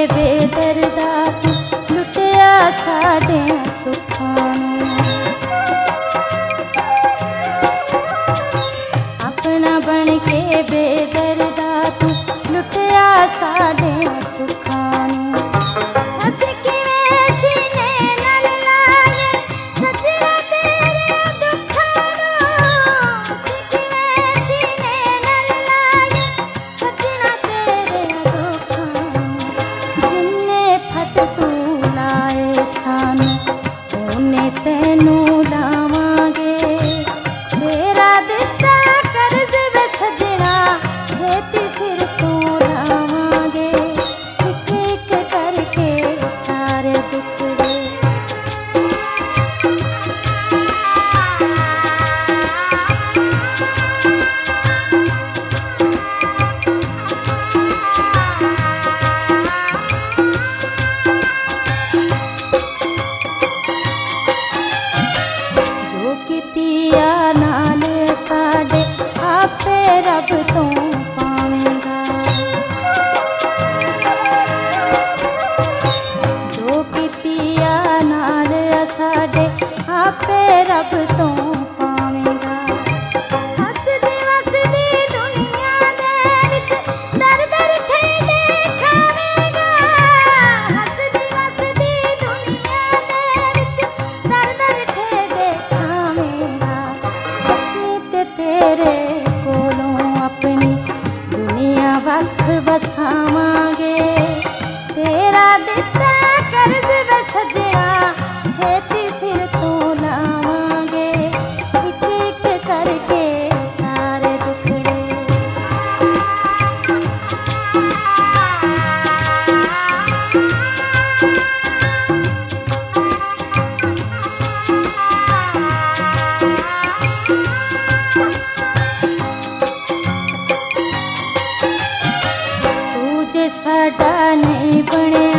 ਬੇਦਰਦਾ ਤੂੰ ਲੁੱਟਿਆ ਸਾਡੇ ਸੁੱਖਾਂ ਨੂੰ। ਆਪਣਾ ਬਣ ਕੇ ਬੇਦਰਦਾ ਤੂੰ ਲੁੱਟਿਆ ਸਾਡੇ ਸੁੱਖਾਂ ਨੂੰ। ਅਸੀਂ ਕਿਵੇਂ ਸੀਨੇ ਨਾਲ ਲਾਏ ਸੱਜਣਾ ਤੇਰੇ ਦੁੱਖਾਂ ਨੂੰ। ਅਸੀਂ ਕਿਵੇਂ ਸੀਨੇ ਨਾਲ ਲਾਏ ਸੱਜਣਾ ਤੇਰੇ ਦੁੱਖਾਂ ਨੂੰ। ਜਿੰਨੇ ਫਟ ਤੂੰ ਲਾਏ ਸਾਨੂੰ ਉਹਨੇ ਤੈਨੂੰ ਲਾਵਾਂਗੇ। ਤੇਰਾ ਦਿੱਤਾ ਕਰਜ਼ ਵੇ ਸੱਜਣਾ ਛੇਤੀ ਸਿਰ ਤੋਂ ਲਾਵਾਂਗੇ। ਇੱਕ ਇੱਕ ਕਰਕੇ ਸਾਰੇ ਦੁੱਖੜੇ ਜੋ ਕੀਤੀਆਂ ਨਾਲ ਸਾਡੇ ਆਪੇ ਰੱਬ ਤੋਂ ਪਾਵੇਂਗਾ। ਜੋ ਕੀਤੀਆਂ ਨਾਲ ਸਾਡੇ ਆਪੇ ਰੱਬ ਤੋਂ ਪਾਵੇਂਗਾ। ਹੱਸਦੀ ਵਸਦੀ ਦੁਨੀਆ ਦੇ ਵਿੱਚ ਦਰ ਦਰ ਠੇਡੇ ਖਾਵੇਂਗਾ। ਹੱਸਦੀ ਵਸਦੀ ਦੁਨੀਆ ਦੇ ਵਿੱਚ ਦਰ ਦਰ ਠੇਡੇ ਖਾਵੇਂਗਾ। ਅਸੀਂ ਤੇ ਤੇਰੇ ਕੋਲੋਂ ਆਪਣੀ ਦੁਨੀਆ ਵੱਖ ਵਸਾਵਾਂਗੇ। ਤੇਰਾ ਦਿੱਤਾ ਕਰਜ਼ ਵੇ ਸੱਜਣਾ ਛੇਤੀ ਸਿਰ ਤੋਂ ਲਾਵਾਂਗੇ। ਇੱਕ ਇੱਕ ਕਰਕੇ ਸਾਰੇ ਦੁੱਖੜੇ ਤੂੰ ਜੇ ਸਾਡਾ ਨਹੀਂ ਬਣਿਆ